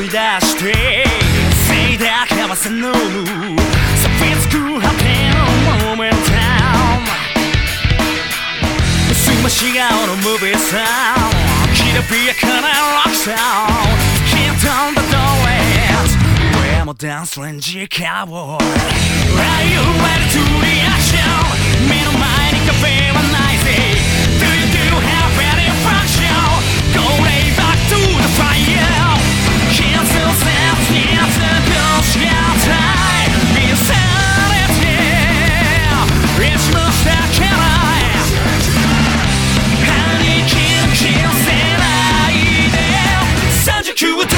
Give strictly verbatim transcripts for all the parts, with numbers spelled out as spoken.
び出してせいで明かせぬ錆びつく果てのモメンタムすまし顔のムービーサウンドきらびやかなロックサウンドCan't turn the doorways We're more than strange cowboy Are you ready to the action 目の前にカフェはないぜ Do you do have any function Go lay back to the fire Can't still sense Can't still share time Insanity いつもしたけないパニックに気をせないでさんじゅうきゅうどの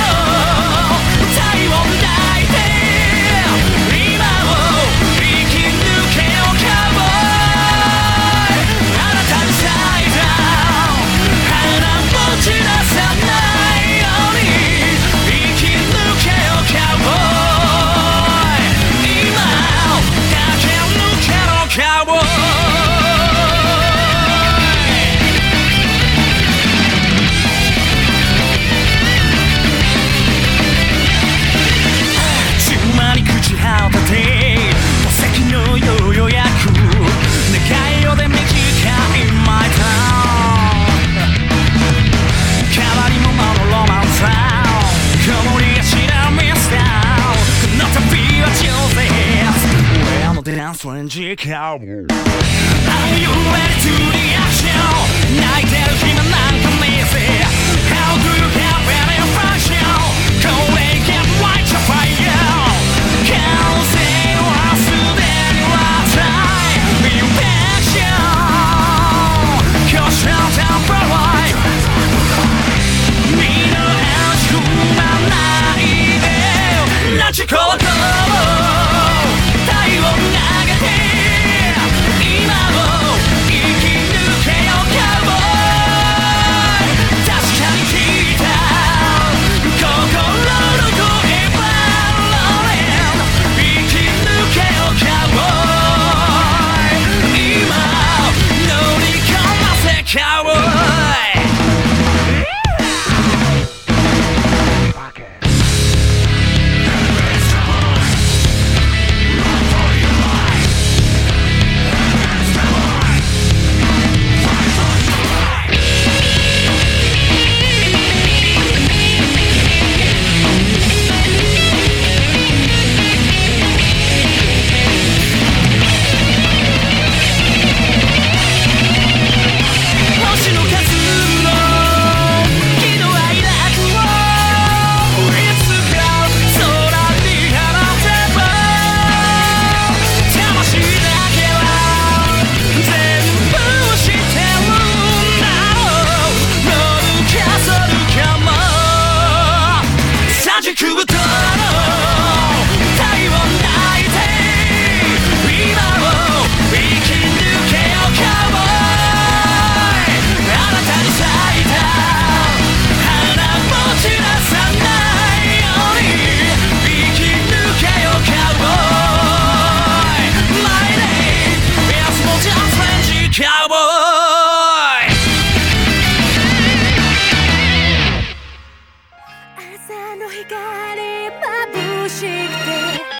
体温抱いて今を生き抜けよカウボーイあなたにサイダー花持ち出さないように生き抜けよカウボーイ今を駆け抜けろカウボーイStrange cowboy Are you ready to the action 泣いてる暇なんかねえぜ How do you have any function Go lay get light your fire 完成はすでには Time Infection Cause you're down for life 身の足踏まないで拉致行動体温投げて今を生き抜けよカウボーイ確かに聞いた心の声バロレン生き抜けよカウボーイ今を乗り込ませカウボーイ朝の光眩しくて